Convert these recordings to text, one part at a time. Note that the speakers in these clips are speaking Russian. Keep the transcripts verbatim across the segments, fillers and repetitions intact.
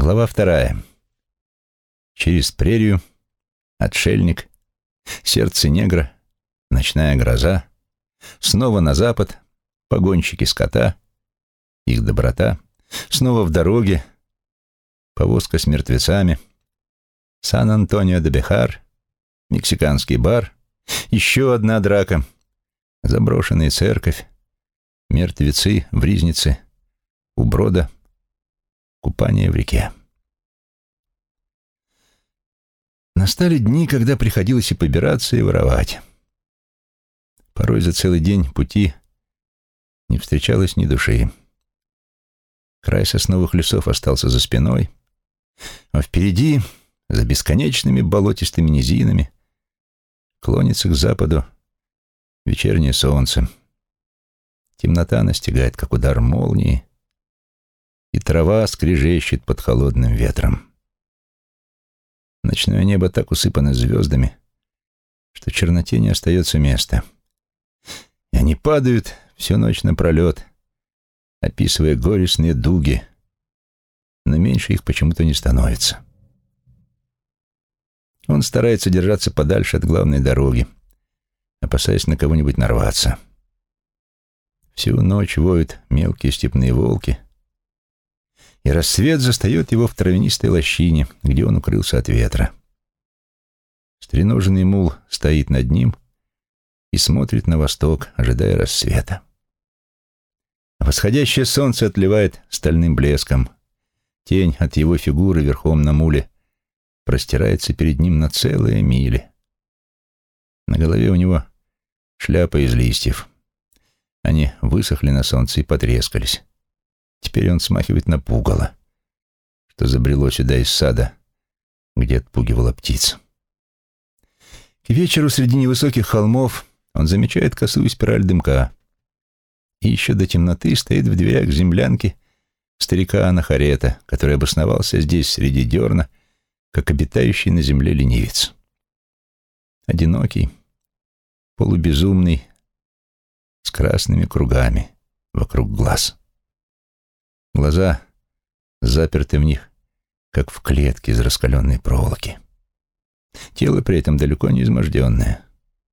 Глава вторая. Через прерию, отшельник, сердце негра, ночная гроза, снова на запад, погонщики скота, их доброта, снова в дороге, повозка с мертвецами, Сан-Антонио-де-Бехар, мексиканский бар, еще одна драка, заброшенная церковь, мертвецы в ризнице, у брода, купание в реке. Настали дни, когда приходилось и побираться, и воровать. Порой за целый день пути не встречалось ни души. Край сосновых лесов остался за спиной, а впереди, за бесконечными болотистыми низинами, клонится к западу вечернее солнце. Темнота настигает, как удар молнии, и трава скрежещет под холодным ветром. Ночное небо так усыпано звездами, что в черноте не остается места. И они падают всю ночь напролет, описывая горестные дуги, но меньше их почему-то не становится. Он старается держаться подальше от главной дороги, опасаясь на кого-нибудь нарваться. Всю ночь воют мелкие степные волки, и рассвет застает его в травянистой лощине, где он укрылся от ветра. Стреноженный мул стоит над ним и смотрит на восток, ожидая рассвета. Восходящее солнце отливает стальным блеском. Тень от его фигуры верхом на муле простирается перед ним на целые мили. На голове у него шляпа из листьев. Они высохли на солнце и потрескались. Теперь он смахивает на пугало, что забрело сюда из сада, где отпугивала птиц. К вечеру среди невысоких холмов он замечает косую спираль дымка. И еще до темноты стоит в дверях землянки старика Анахарета, который обосновался здесь среди дерна, как обитающий на земле ленивец. Одинокий, полубезумный, с красными кругами вокруг глаз. Глаза заперты в них, как в клетке из раскаленной проволоки. Тело при этом далеко не изможденное.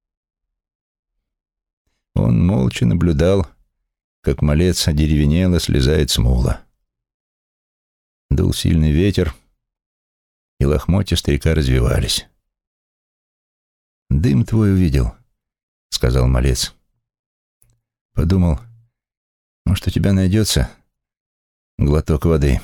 Он молча наблюдал, как малец одеревенело слезает с мула. Дул сильный ветер, и лохмотья старика развивались. «Дым твой увидел», — сказал малец. «Подумал, может, у тебя найдется глоток воды».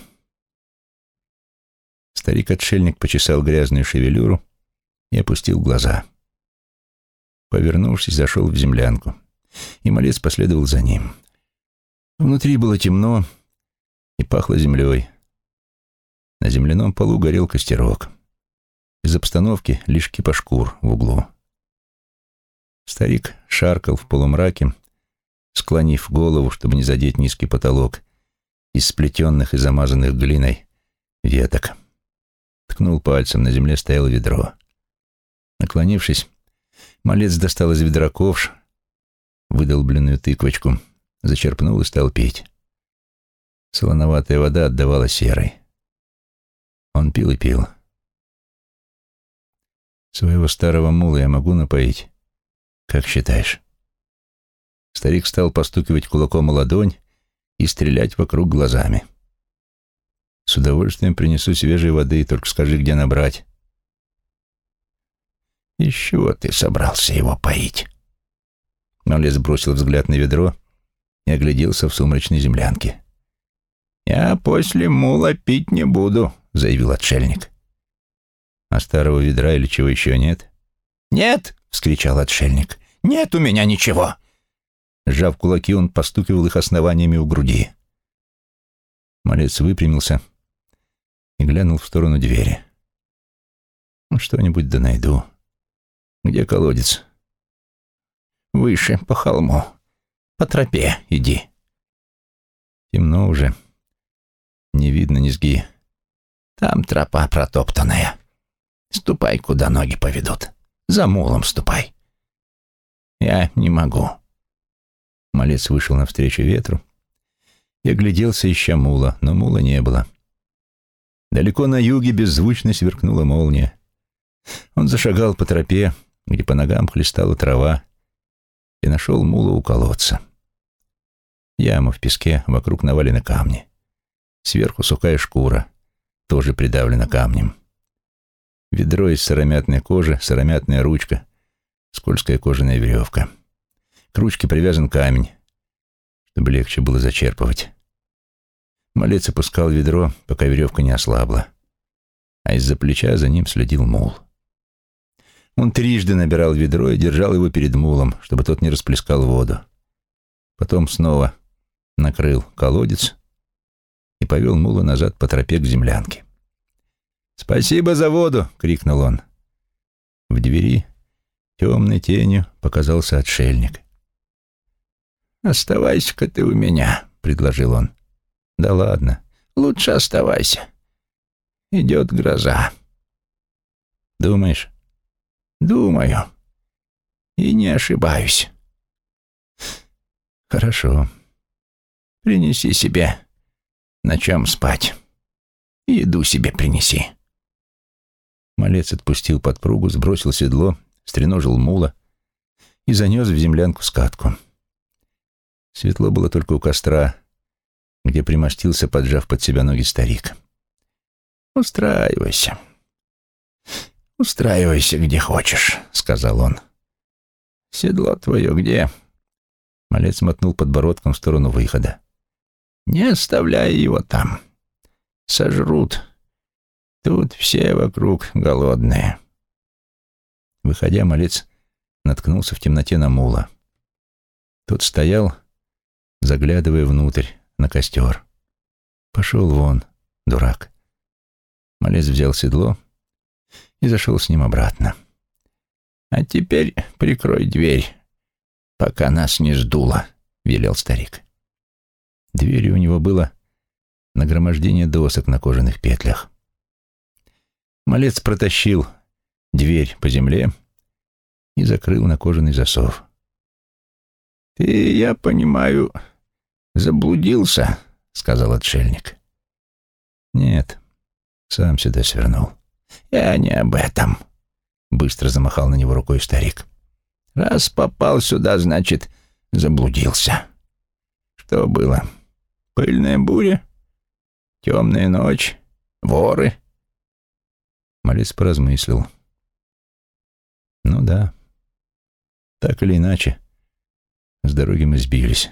Старик-отшельник почесал грязную шевелюру и опустил глаза. Повернувшись, зашел в землянку, и малец последовал за ним. Внутри было темно и пахло землей. На земляном полу горел костерок. Из обстановки лишь кипа шкур в углу. Старик шаркал в полумраке, склонив голову, чтобы не задеть низкий потолок из сплетенных и замазанных глиной веток. Ткнул пальцем, на земле стояло ведро. Наклонившись, малец достал из ведра ковш, выдолбленную тыквочку, зачерпнул и стал пить. Солоноватая вода отдавала серой. Он пил и пил. «Своего старого мула я могу напоить? Как считаешь?» Старик стал постукивать кулаком о ладонь и стрелять вокруг глазами. «С удовольствием принесу свежей воды, только скажи, где набрать». «Из чего ты собрался его поить?» Малец бросил взгляд на ведро и огляделся в сумрачной землянке. «Я после мула пить не буду», — заявил отшельник. «А старого ведра или чего еще нет?» «Нет!» — вскричал отшельник. «Нет у меня ничего!» Сжав кулаки, он постукивал их основаниями у груди. Малец выпрямился и глянул в сторону двери. «Ну, что-нибудь да найду. Где колодец?» «Выше, по холму. По тропе иди». «Темно уже. Не видно низги». «Там тропа протоптанная. Ступай, куда ноги поведут. За мулом ступай». «Я не могу». Малец вышел навстречу ветру и огляделся, ища мула, но мула не было. Далеко на юге беззвучно сверкнула молния. Он зашагал по тропе, где по ногам хлестала трава, и нашел мула у колодца. Яма в песке, вокруг навалены камни. Сверху сухая шкура, тоже придавлена камнем. Ведро из сыромятной кожи, сыромятная ручка, скользкая кожаная веревка. К ручке привязан камень, чтобы легче было зачерпывать. Малец опускал ведро, пока веревка не ослабла, а из-за плеча за ним следил мул. Он трижды набирал ведро и держал его перед мулом, чтобы тот не расплескал воду. Потом снова накрыл колодец и повел мула назад по тропе к землянке. «Спасибо за воду!» — крикнул он. В двери темной тенью показался отшельник. «Оставайся-ка ты у меня», — предложил он. «Да ладно, лучше оставайся. Идет гроза». «Думаешь?» «Думаю. И не ошибаюсь». «Хорошо. Принеси себе на чем спать. И еду себе принеси». Малец отпустил подпругу, сбросил седло, стреножил мула и занес в землянку скатку. Светло было только у костра, где примостился, поджав под себя ноги старик. «Устраивайся. Устраивайся, где хочешь», — сказал он. «Седло твое где?» Малец мотнул подбородком в сторону выхода. «Не оставляй его там. Сожрут. Тут все вокруг голодные». Выходя, малец наткнулся в темноте на мула. Тот стоял, заглядывая внутрь, на костер. «Пошел вон, дурак». Малец взял седло и зашел с ним обратно. «А теперь прикрой дверь, пока нас не сдуло», — велел старик. Дверью у него было нагромождение досок на кожаных петлях. Малец протащил дверь по земле и закрыл на кожаный засов. «Ты, я понимаю, заблудился», — сказал отшельник. «Нет, сам сюда свернул». «Я не об этом», — быстро замахал на него рукой старик. «Раз попал сюда, значит, заблудился. Что было? Пыльная буря? Темная ночь? Воры?» Малец поразмыслил. «Ну да, так или иначе, с дороги мы сбились».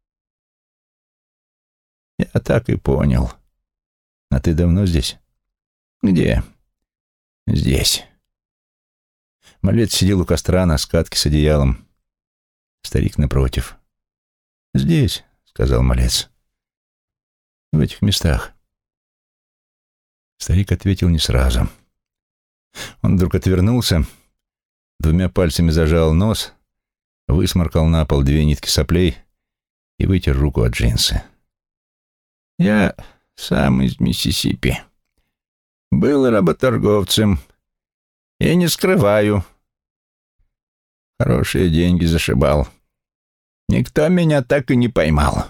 «Я так и понял. А ты давно здесь?» «Где?» «Здесь». Малец сидел у костра на скатке с одеялом. Старик напротив. «Здесь», — сказал малец. «В этих местах». Старик ответил не сразу. Он вдруг отвернулся, двумя пальцами зажал нос, высморкал на пол две нитки соплей и вытер руку от джинсы. «Я сам из Миссисипи. Был работорговцем. Я не скрываю. Хорошие деньги зашибал. Никто меня так и не поймал.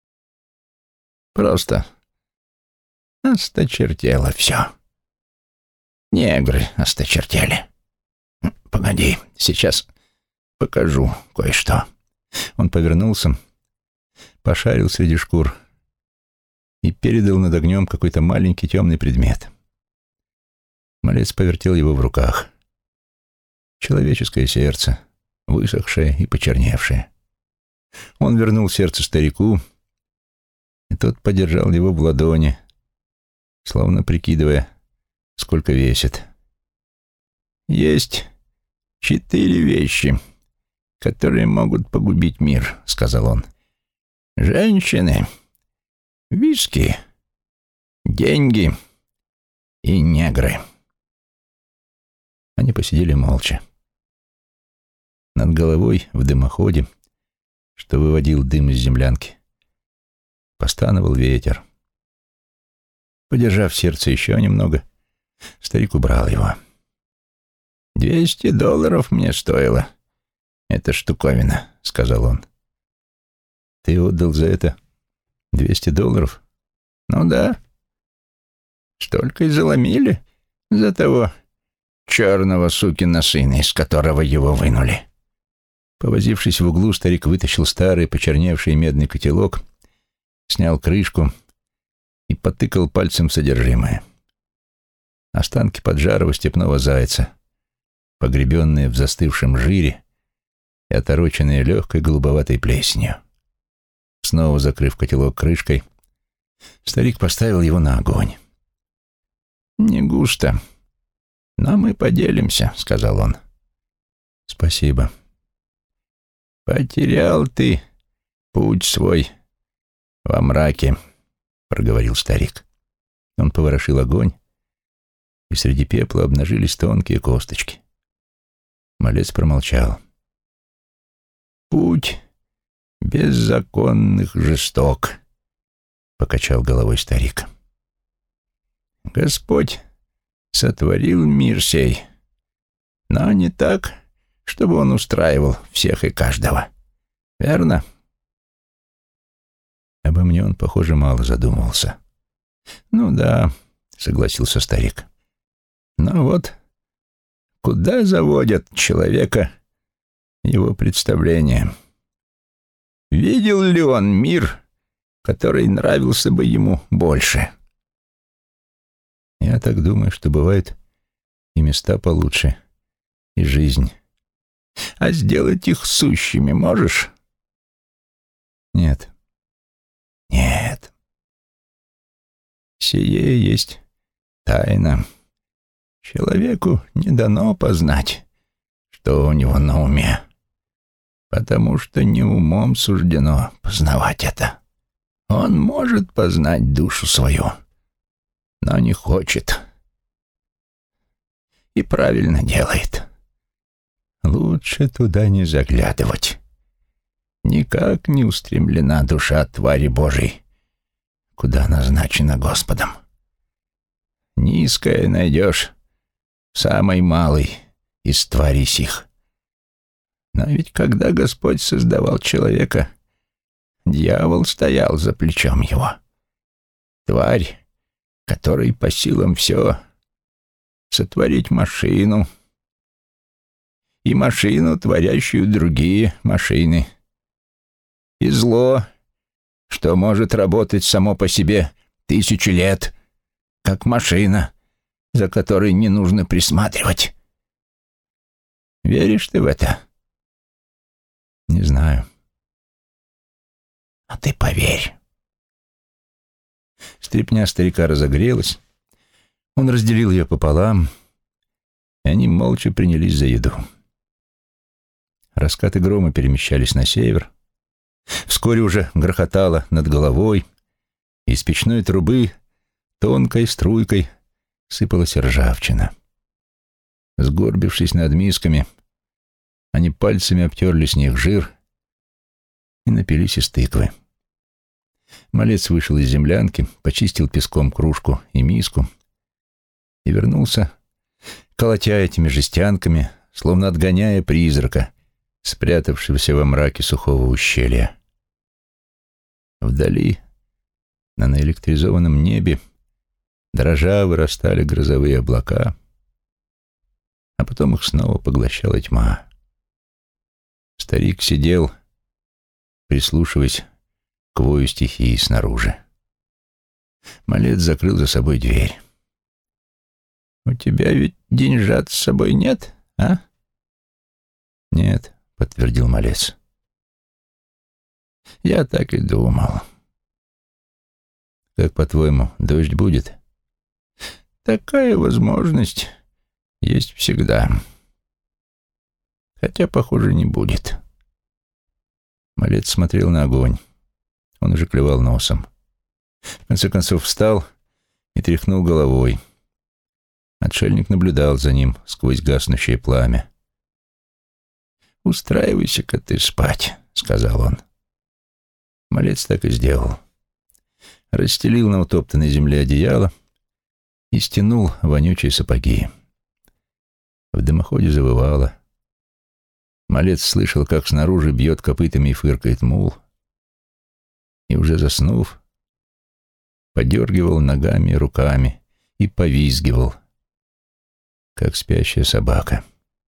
Просто осточертело все. Негры осточертели. Погоди, сейчас покажу кое-что». Он повернулся, пошарил среди шкур и передал над огнем какой-то маленький темный предмет. Малец повертел его в руках. Человеческое сердце, высохшее и почерневшее. Он вернул сердце старику, и тот подержал его в ладони, словно прикидывая, сколько весит. «Есть четыре вещи, которые могут погубить мир», — сказал он. «Женщины, виски, деньги и негры». Они посидели молча. Над головой в дымоходе, что выводил дым из землянки, постановал ветер. Подержав сердце еще немного, старик убрал его. «Двести долларов мне стоило эта штуковина», — сказал он. «Ты отдал за это двести долларов?» «Ну да. только и заломили за того черного сукина сына, из которого его вынули». Повозившись в углу, старик вытащил старый почерневший медный котелок, снял крышку и потыкал пальцем в содержимое. Останки поджарого степного зайца, погребенные в застывшем жире и отороченные легкой голубоватой плесенью. Снова закрыв котелок крышкой, старик поставил его на огонь. «Не густо, но мы поделимся», — сказал он. «Спасибо». «Потерял ты путь свой во мраке», — проговорил старик. Он поворошил огонь, и среди пепла обнажились тонкие косточки. Малец промолчал. «Путь беззаконных жесток», — покачал головой старик. «Господь сотворил мир сей, но не так, чтобы он устраивал всех и каждого. Верно?» Обо мне он, похоже, мало задумывался. «Ну да», — согласился старик. «Но вот куда заводят человека его представления? Видел ли он мир, который нравился бы ему больше?» «Я так думаю, что бывают и места получше, и жизнь. А сделать их сущими можешь?» «Нет». «Нет. Сие есть тайна. Человеку не дано познать, что у него на уме, потому что не умом суждено познавать это. Он может познать душу свою, но не хочет. И правильно делает. Лучше туда не заглядывать. Никак не устремлена душа твари Божией, куда назначена Господом. Низкое найдешь самой малой из тварей сих. Но ведь когда Господь создавал человека, дьявол стоял за плечом его. Тварь, которой по силам все сотворить машину, и машину, творящую другие машины, и зло, что может работать само по себе тысячи лет, как машина, за которой не нужно присматривать. Веришь ты в это? Не знаю. А ты поверь. Стрепня старика разогрелась. Он разделил ее пополам, и они молча принялись за еду. Раскаты грома перемещались на север. Вскоре уже грохотало над головой, и из печной трубы тонкой струйкой сыпалась ржавчина. Сгорбившись над мисками, они пальцами обтерли с них жир и напились из тыквы. Малец вышел из землянки, почистил песком кружку и миску и вернулся, колотя этими жестянками, словно отгоняя призрака, спрятавшегося во мраке сухого ущелья. Вдали, на наэлектризованном небе, дрожа вырастали грозовые облака, а потом их снова поглощала тьма. Старик сидел, прислушиваясь к вою стихии снаружи. Малец закрыл за собой дверь. «У тебя ведь деньжат с собой нет, а?» «Нет», — подтвердил малец. «Я так и думал». «Как, по-твоему, дождь будет?» «Такая возможность есть всегда. Хотя, похоже, не будет». Малец смотрел на огонь. Он уже клевал носом. В конце концов встал и тряхнул головой. Отшельник наблюдал за ним сквозь гаснущее пламя. «Устраивайся-ка ты спать», — сказал он. Малец так и сделал. Расстелил на утоптанной земле одеяло и стянул вонючие сапоги. В дымоходе завывало. Малец слышал, как снаружи бьет копытами и фыркает мул, и, уже заснув, подергивал ногами и руками и повизгивал, как спящая собака.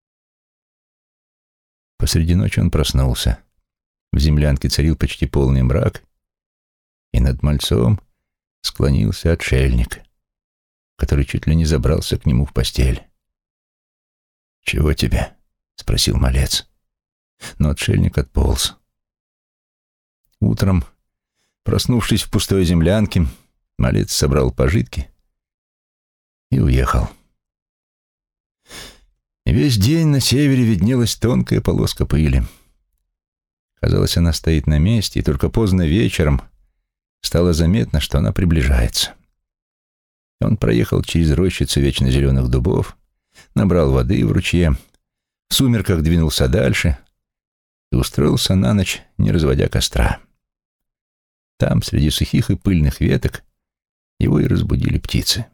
Посреди ночи он проснулся. В землянке царил почти полный мрак, и над мальцом склонился отшельник, который чуть ли не забрался к нему в постель. «Чего тебе?» — спросил малец. Но отшельник отполз. Утром, проснувшись в пустой землянке, малец собрал пожитки и уехал. Весь день на севере виднелась тонкая полоска пыли. Казалось, она стоит на месте, и только поздно вечером стало заметно, что она приближается. Он проехал через рощицу вечно зеленых дубов, набрал воды в ручье, в сумерках двинулся дальше и устроился на ночь, не разводя костра. Там, среди сухих и пыльных веток, его и разбудили птицы.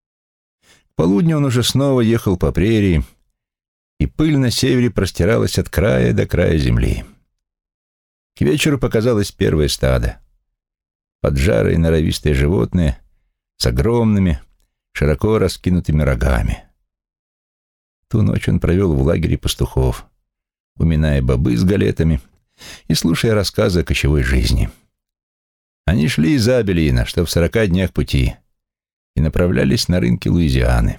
К полудню он уже снова ехал по прерии, и пыль на севере простиралась от края до края земли. К вечеру показалось первое стадо. Поджарые норовистые животные с огромными, широко раскинутыми рогами. Ту ночь он провел в лагере пастухов, уминая бобы с галетами и слушая рассказы о кочевой жизни. Они шли из Абелина, что в сорока днях пути, и направлялись на рынки Луизианы.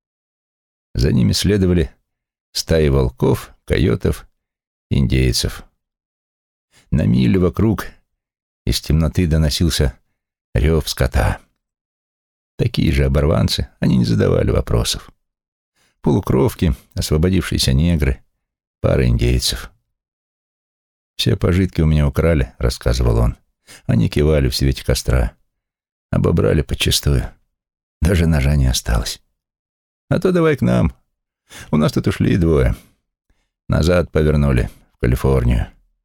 За ними следовали стаи волков, койотов, индейцев. На миле вокруг из темноты доносился рев скота. Такие же оборванцы, они не задавали вопросов. Полукровки, освободившиеся негры, пара индейцев. «Все пожитки у меня украли», — рассказывал он. «Они кивали в свете костра. Обобрали подчистую. Даже ножа не осталось. А то давай к нам. У нас тут ушли двое. Назад повернули, в Калифорнию.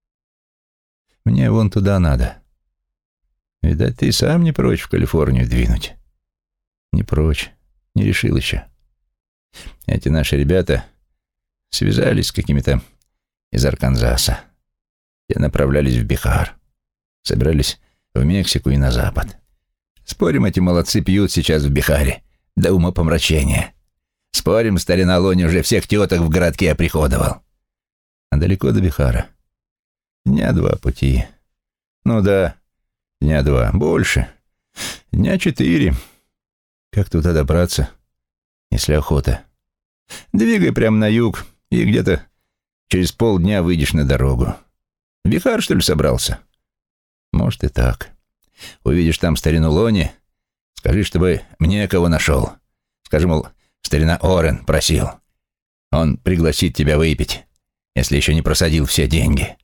Мне вон туда надо. Видать, ты сам не прочь в Калифорнию двинуть». «Не прочь. Не решил еще. Эти наши ребята связались с какими-то из Арканзаса. Те направлялись в Бихар. Собирались в Мексику и на запад. Спорим, эти молодцы пьют сейчас в Бихаре до умопомрачения. Спорим, старина Лони уже всех теток в городке оприходовал. А далеко до Бихара? Дня два пути. Ну да, дня два. Больше. Дня четыре. Как туда добраться, если охота? Двигай прямо на юг, и где-то через полдня выйдешь на дорогу. В Бихар, что ли, собрался? Может и так. Увидишь там старину Лони, скажи, чтобы мне кого нашел. Скажи, мол, старина Орен просил. Он пригласит тебя выпить, если еще не просадил все деньги.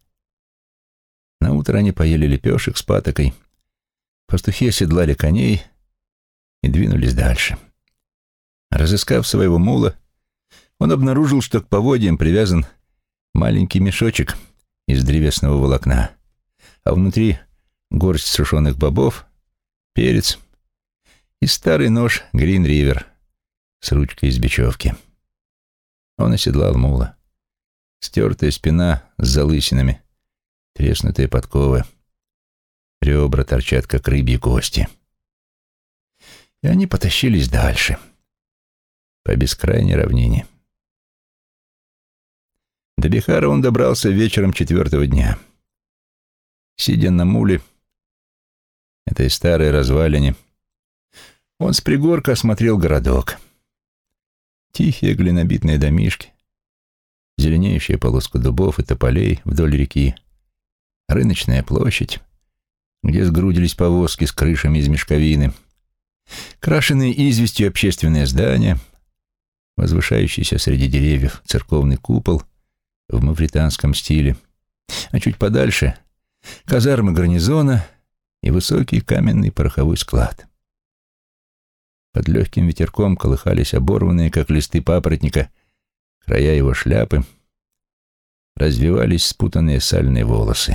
Наутро они поели лепешек с патокой, пастухи оседлали коней и двинулись дальше. Разыскав своего мула, он обнаружил, что к поводьям привязан маленький мешочек из древесного волокна, а внутри горсть сушеных бобов, перец и старый нож Грин-Ривер с ручкой из бечевки. Он оседлал мула. Стертая спина с залысинами, треснутые подковы, ребра торчат, как рыбьи кости. И они потащились дальше, по бескрайней равнине. До Бихара он добрался вечером четвертого дня. Сидя на муле, этой старой развалине, он с пригорка осмотрел городок. Тихие глинобитные домишки, зеленеющая полоска дубов и тополей вдоль реки, рыночная площадь, где сгрудились повозки с крышами из мешковины, крашеные известью общественные здания, возвышающийся среди деревьев церковный купол в мавританском стиле, а чуть подальше — казармы гарнизона и высокий каменный пороховой склад. Под легким ветерком колыхались оборванные, как листы папоротника, края его шляпы, развивались спутанные сальные волосы.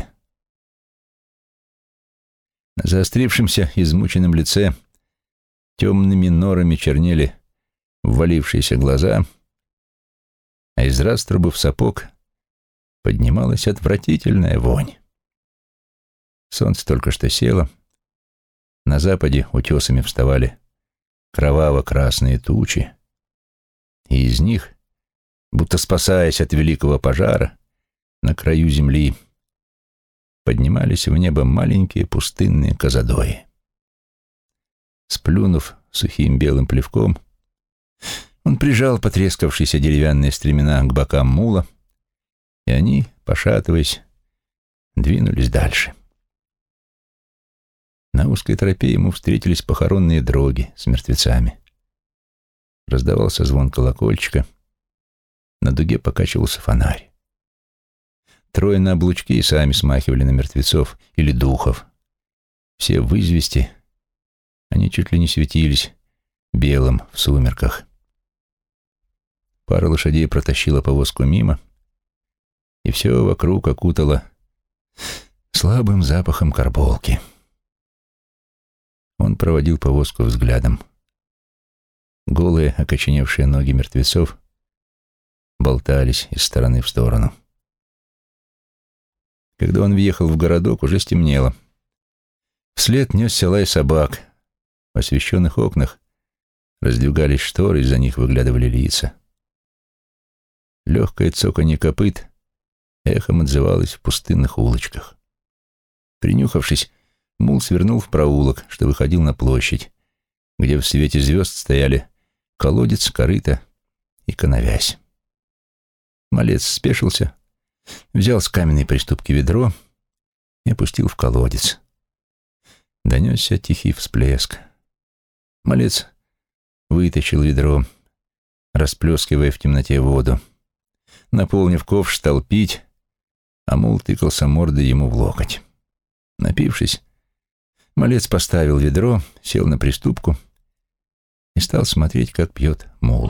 На заострившемся, измученном лице темными норами чернели ввалившиеся глаза, а из раструбов сапог поднималась отвратительная вонь. Солнце только что село, на западе утесами вставали кроваво-красные тучи, и из них, будто спасаясь от великого пожара, на краю земли поднимались в небо маленькие пустынные козадои. Сплюнув сухим белым плевком, он прижал потрескавшиеся деревянные стремена к бокам мула, и они, пошатываясь, двинулись дальше. На узкой тропе ему встретились похоронные дроги с мертвецами. Раздавался звон колокольчика, на дуге покачивался фонарь. Трое на облучке и сами смахивали на мертвецов или духов. Все в извести, они чуть ли не светились белым в сумерках. Пара лошадей протащила повозку мимо, и все вокруг окутало слабым запахом карболки. Он проводил повозку взглядом. Голые, окоченевшие ноги мертвецов болтались из стороны в сторону. Когда он въехал в городок, уже стемнело. Вслед несся лай собак. В освещенных окнах раздвигались шторы, из-за них выглядывали лица. Легкое цоканье копыт эхом отзывалось в пустынных улочках. Принюхавшись, мул свернул в проулок, что выходил на площадь, где в свете звезд стояли колодец, корыто и коновязь. Малец спешился, взял с каменной приступки ведро и опустил в колодец. Донесся тихий всплеск. Малец вытащил ведро, расплескивая в темноте воду. Наполнив ковш, стал пить, а мул тыкался мордой ему в локоть. Напившись, малец поставил ведро, сел на приступку и стал смотреть, как пьет мул.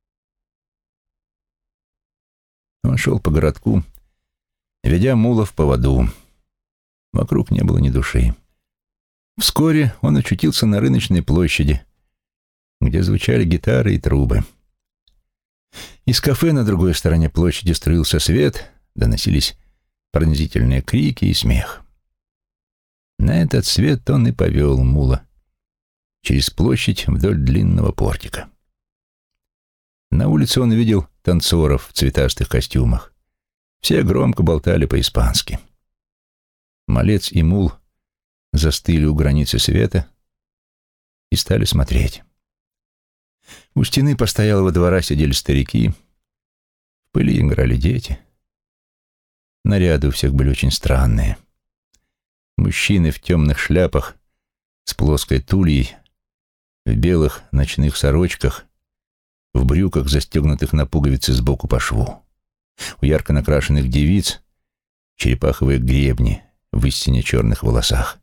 Он шел по городку, ведя мула в поводу. Вокруг не было ни души. Вскоре он очутился на рыночной площади, где звучали гитары и трубы. Из кафе на другой стороне площади струился свет, доносились пронзительные крики и смех. На этот свет он и повел мула через площадь вдоль длинного портика. На улице он видел танцоров в цветастых костюмах. Все громко болтали по-испански. Малец и мул застыли у границы света и стали смотреть. У стены постоялого двора сидели старики, в пыли играли дети. Наряды у всех были очень странные. Мужчины в темных шляпах с плоской тульей, в белых ночных сорочках, в брюках, застегнутых на пуговицы сбоку по шву. У ярко накрашенных девиц черепаховые гребни в истине черных волосах.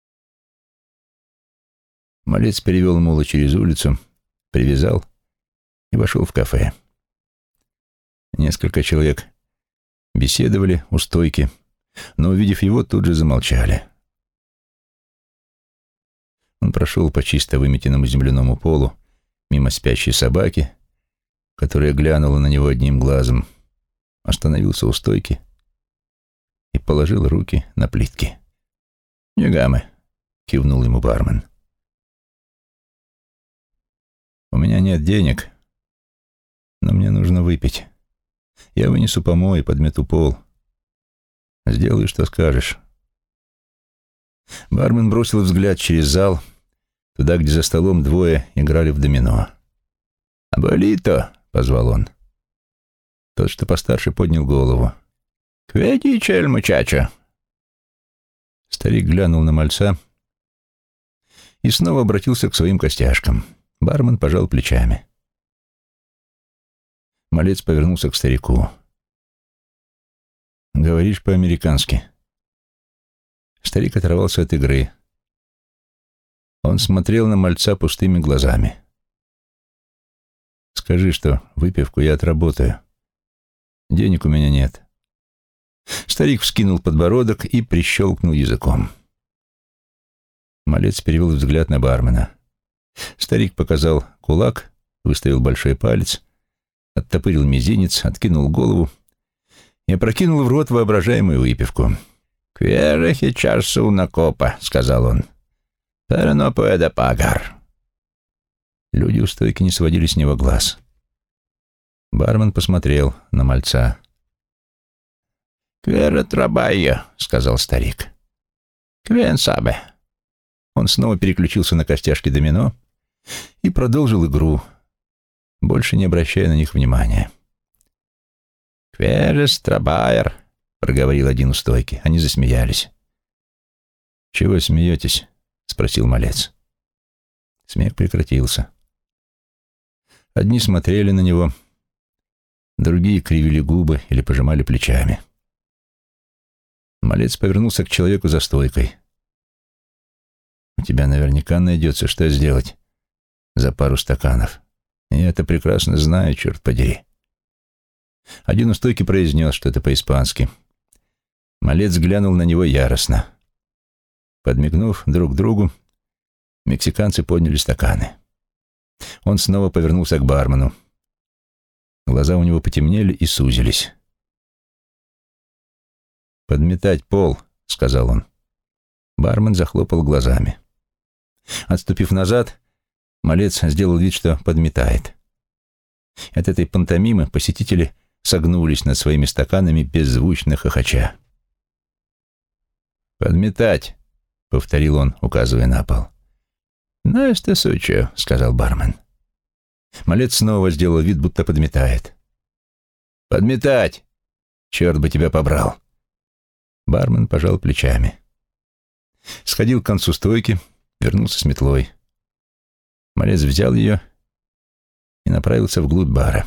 Малец перевел мула через улицу, привязал и вошел в кафе. Несколько человек беседовали у стойки, но, увидев его, тут же замолчали. Он прошел по чисто выметенному земляному полу, мимо спящей собаки, которая глянула на него одним глазом, остановился у стойки и положил руки на плитки. «Нягамы», — кивнул ему бармен. «У меня нет денег, но мне нужно выпить. Я вынесу помой и подмету пол. Сделай, что скажешь». Бармен бросил взгляд через зал, туда, где за столом двое играли в домино. «Аболито!» — позвал он. Тот, что постарше, поднял голову. «Кведи чель, мучачо!» Старик глянул на мальца и снова обратился к своим костяшкам. Бармен пожал плечами. Малец повернулся к старику. «Говоришь по-американски». Старик оторвался от игры. Он смотрел на мальца пустыми глазами. «Скажи, что выпивку я отработаю. Денег у меня нет». Старик вскинул подбородок и прищелкнул языком. Малец перевел взгляд на бармена. Старик показал кулак, выставил большой палец, оттопырил мизинец, откинул голову и опрокинул в рот воображаемую выпивку. «Кверехи чарсу на копа», — сказал он. «Перено пуэда пагар». Люди у стойки не сводили с него глаз. Бармен посмотрел на мальца. «Квере трабайо», — сказал старик. «Квен сабе». Он снова переключился на костяшки домино и продолжил игру, больше не обращая на них внимания. «Кверес трабайер», — проговорил один у стойки. Они засмеялись. «Чего смеетесь?» — спросил малец. Смех прекратился. Одни смотрели на него, другие кривили губы или пожимали плечами. Малец повернулся к человеку за стойкой. «У тебя наверняка найдется, что сделать за пару стаканов. Я это прекрасно знаю, черт подери». Один у стойки произнес что-то по-испански. Малец глянул на него яростно. Подмигнув друг другу, мексиканцы подняли стаканы. Он снова повернулся к бармену. Глаза у него потемнели и сузились. «Подметать пол», — сказал он. Бармен захлопал глазами. Отступив назад, малец сделал вид, что подметает. От этой пантомимы посетители согнулись над своими стаканами, беззвучно хохоча. «Подметать», — повторил он, указывая на пол. «Ну, это сучо», — сказал бармен. Малец снова сделал вид, будто подметает. «Подметать! Черт бы тебя побрал!» Бармен пожал плечами. Сходил к концу стойки, вернулся с метлой. Малец взял ее и направился вглубь бара.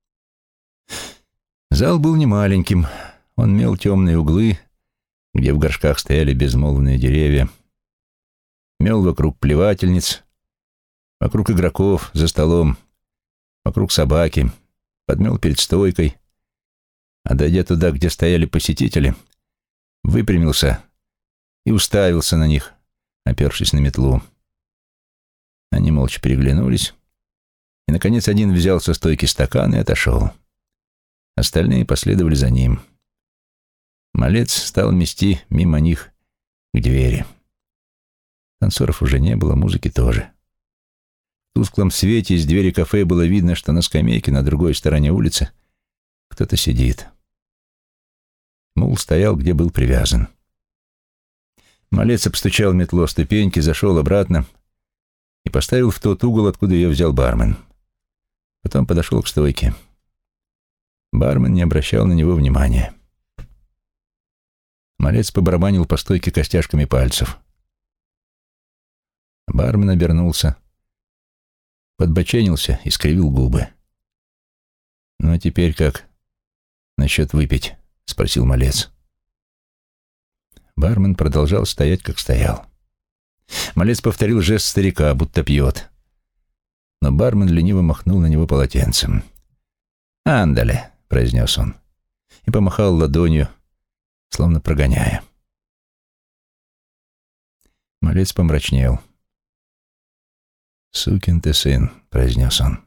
Зал был немаленьким. Он мел темные углы, где в горшках стояли безмолвные деревья. Мел вокруг плевательниц, вокруг игроков за столом, вокруг собаки, подмел перед стойкой, а дойдя туда, где стояли посетители, выпрямился и уставился на них, опершись на метлу. Они молча переглянулись, и, наконец, один взял со стойки стакан и отошел. Остальные последовали за ним. Малец стал мести мимо них к двери. Танцоров уже не было, музыки тоже. В тусклом свете из двери кафе было видно, что на скамейке на другой стороне улицы кто-то сидит. Мул стоял, где был привязан. Малец обстучал метлу о ступеньки, зашел обратно и поставил в тот угол, откуда ее взял бармен. Потом подошел к стойке. Бармен не обращал на него внимания. Малец побарабанил по стойке костяшками пальцев. Бармен обернулся, подбоченился и скривил губы. «Ну а теперь как насчет выпить?» — спросил малец. Бармен продолжал стоять, как стоял. Малец повторил жест старика, будто пьет. Но бармен лениво махнул на него полотенцем. «Андале», — произнес он, и помахал ладонью, словно прогоняя. Малец помрачнел. «Сукин ты сын», — произнес он.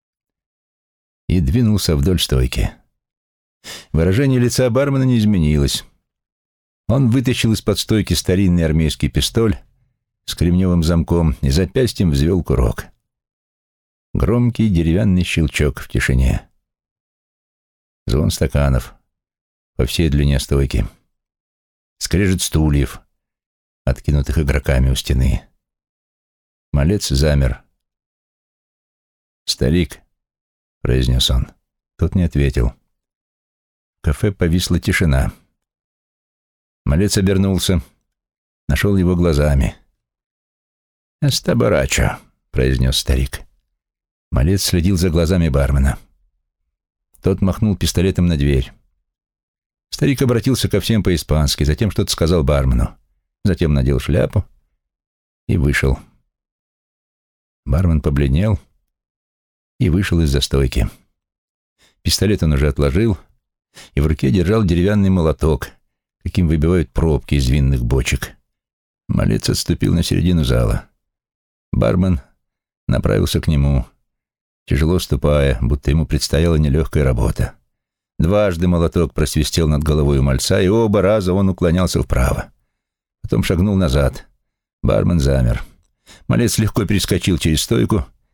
И двинулся вдоль стойки. Выражение лица бармена не изменилось. Он вытащил из-под стойки старинный армейский пистоль с кремневым замком и запястьем взвел курок. Громкий деревянный щелчок в тишине. Звон стаканов по всей длине стойки. Скрежет стульев, откинутых игроками у стены. Малец замер. «Старик», — произнес он. Тот не ответил. В кафе повисла тишина. Малец обернулся, нашел его глазами. «Эстабарачо», — произнес старик. Малец следил за глазами бармена. Тот махнул пистолетом на дверь. Старик обратился ко всем по-испански, затем что-то сказал бармену, затем надел шляпу и вышел. Бармен побледнел и вышел из-за стойки. Пистолет он уже отложил и в руке держал деревянный молоток, каким выбивают пробки из винных бочек. Малец отступил на середину зала. Бармен направился к нему, тяжело ступая, будто ему предстояла нелегкая работа. Дважды молоток просвистел над головой у мальца, и оба раза он уклонялся вправо. Потом шагнул назад. Бармен замер. Малец легко перескочил через стойку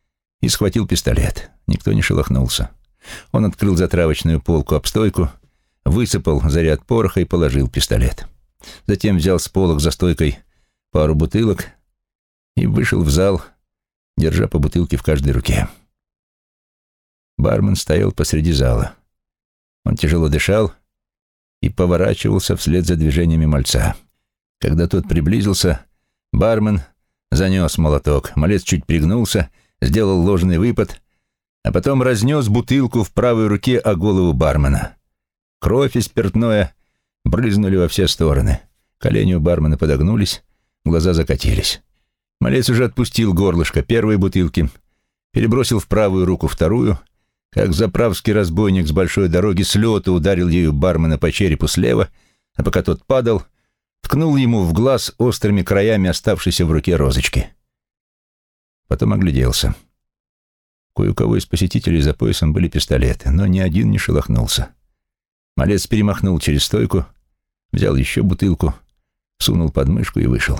и схватил пистолет. Никто не шелохнулся. Он открыл затравочную полку об стойку, высыпал заряд пороха и положил пистолет. Затем взял с полок за стойкой пару бутылок и вышел в зал, держа по бутылке в каждой руке. Бармен стоял посреди зала. Он тяжело дышал и поворачивался вслед за движениями мальца. Когда тот приблизился, бармен занес молоток. Малец чуть пригнулся, сделал ложный выпад, а потом разнес бутылку в правой руке о голову бармена. Кровь и спиртное брызнули во все стороны. Колени у бармена подогнулись, глаза закатились. Малец уже отпустил горлышко первой бутылки, перебросил в правую руку вторую, как заправский разбойник с большой дороги с лету ударил ею бармена по черепу слева, а пока тот падал, ткнул ему в глаз острыми краями оставшейся в руке розочки. Потом огляделся. Кое у кого из посетителей за поясом были пистолеты, но ни один не шелохнулся. Малец перемахнул через стойку, взял еще бутылку, сунул под мышку и вышел.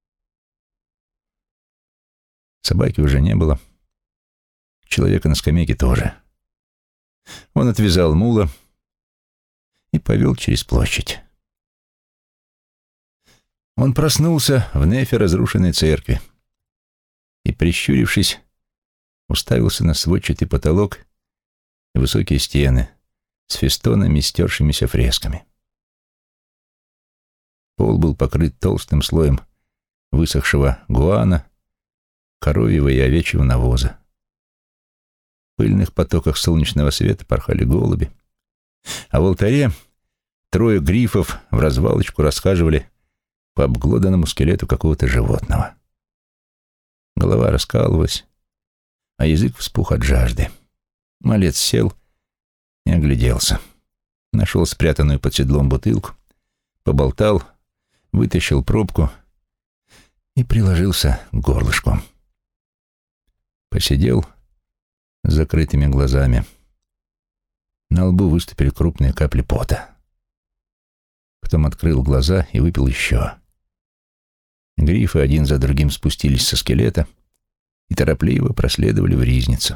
Собаки уже не было. Человека на скамейке тоже. Он отвязал мула и повел через площадь. Он проснулся в нефе разрушенной церкви и, прищурившись, уставился на сводчатый потолок и высокие стены с фестонами и стершимися фресками. Пол был покрыт толстым слоем высохшего гуана, коровьего и овечьего навоза. В пыльных потоках солнечного света порхали голуби, а в алтаре трое грифов в развалочку расхаживали по обглоданному скелету какого-то животного. Голова раскалывалась, а язык вспух от жажды. Малец сел и огляделся. Нашел спрятанную под седлом бутылку, поболтал, вытащил пробку и приложился к горлышку. Посидел с закрытыми глазами. На лбу выступили крупные капли пота. Потом открыл глаза и выпил еще. Грифы один за другим спустились со скелета и торопливо проследовали в ризницу.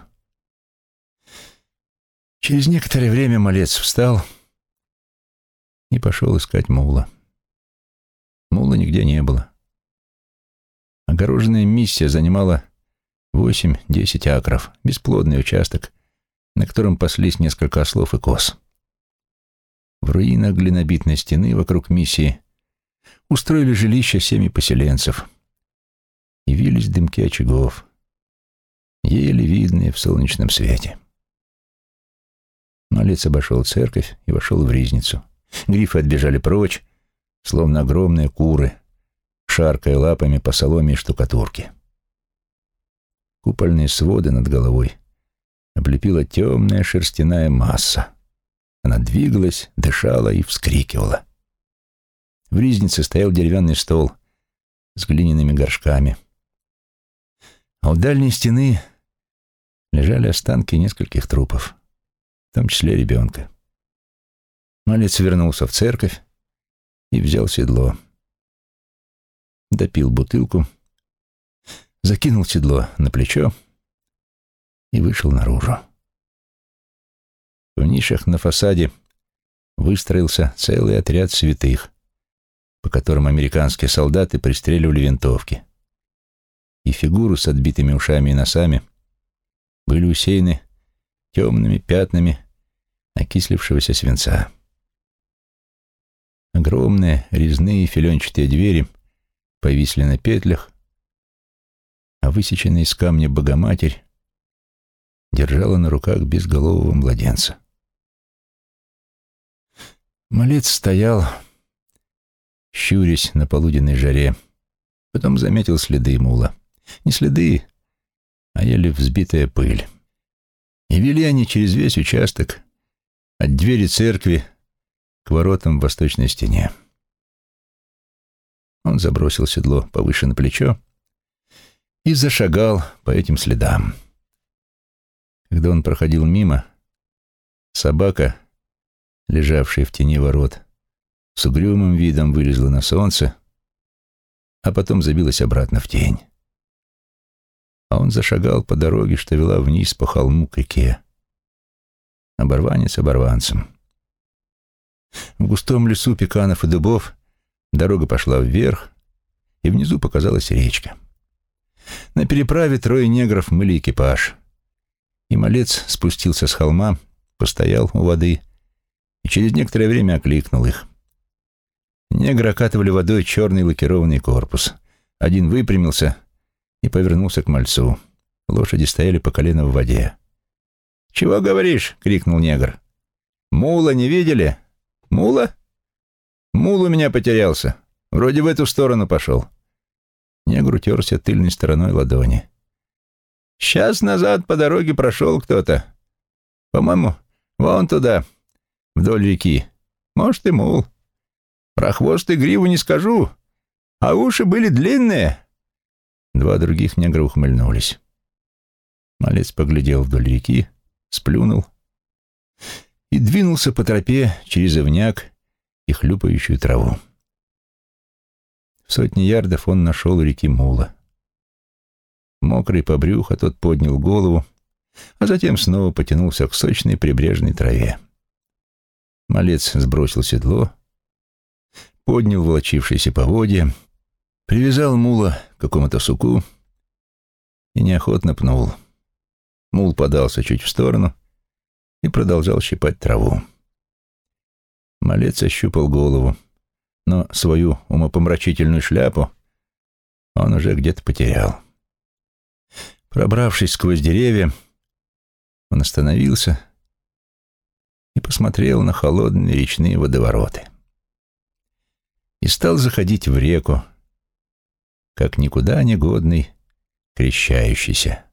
Через некоторое время малец встал и пошел искать мула. Мула нигде не было. Огороженная миссия занимала восемь-десять акров, бесплодный участок, на котором паслись несколько ослов и коз. В руинах глинобитной стены вокруг миссии устроили жилища семьи поселенцев. Явились дымки очагов, еле видные в солнечном свете. Малец обошел церковь и вошел в ризницу. Грифы отбежали прочь, словно огромные куры, шаркая лапами по соломе и штукатурке. Купольные своды над головой облепила темная шерстяная масса. Она двигалась, дышала и вскрикивала. В ризнице стоял деревянный стол с глиняными горшками. А у дальней стены лежали останки нескольких трупов, в том числе ребенка. Малец вернулся в церковь и взял седло. Допил бутылку, закинул седло на плечо и вышел наружу. В нишах на фасаде выстроился целый отряд святых, по которым американские солдаты пристреливали винтовки. И фигуры с отбитыми ушами и носами были усеяны темными пятнами окислившегося свинца. Огромные резные филенчатые двери повисли на петлях, а высеченная из камня Богоматерь держала на руках безголового младенца. Малец стоял, щурясь на полуденной жаре, потом заметил следы мула. Не следы, а еле взбитая пыль. И вели они через весь участок, от двери церкви к воротам в восточной стене. Он забросил седло повыше на плечо и зашагал по этим следам. Когда он проходил мимо, собака, лежавшая в тени ворот, с угрюмым видом вылезла на солнце, а потом забилась обратно в тень. а он зашагал по дороге, что вела вниз по холму к реке. Оборванец оборванцем. В густом лесу пеканов и дубов дорога пошла вверх, и внизу показалась речка. На переправе трое негров мыли экипаж, и малец спустился с холма, постоял у воды и через некоторое время окликнул их. Негры окатывали водой черный лакированный корпус. Один выпрямился и повернулся к мальцу. Лошади стояли по колено в воде. «Чего говоришь?» — крикнул негр. «Мула не видели? Мула? Мул у меня потерялся. Вроде в эту сторону пошел». Негр утерся тыльной стороной ладони. «Час назад по дороге прошел кто-то. По-моему, вон туда, вдоль реки. Может, и мул. Про хвост и гриву не скажу, а уши были длинные». Два других негра ухмыльнулись. Малец поглядел вдоль реки, сплюнул и двинулся по тропе через ивняк и хлюпающую траву. В сотни ярдов он нашел у реки мула. Мокрый по брюхо, тот поднял голову, а затем снова потянулся к сочной прибрежной траве. Малец сбросил седло, поднял волочившиеся поводья, привязал мула к какому-то суку и неохотно пнул. Мул подался чуть в сторону и продолжал щипать траву. Малец ощупал голову, но свою умопомрачительную шляпу он уже где-то потерял. Пробравшись сквозь деревья, он остановился и посмотрел на холодные речные водовороты. И стал заходить в реку, как никуда не годный крещающийся.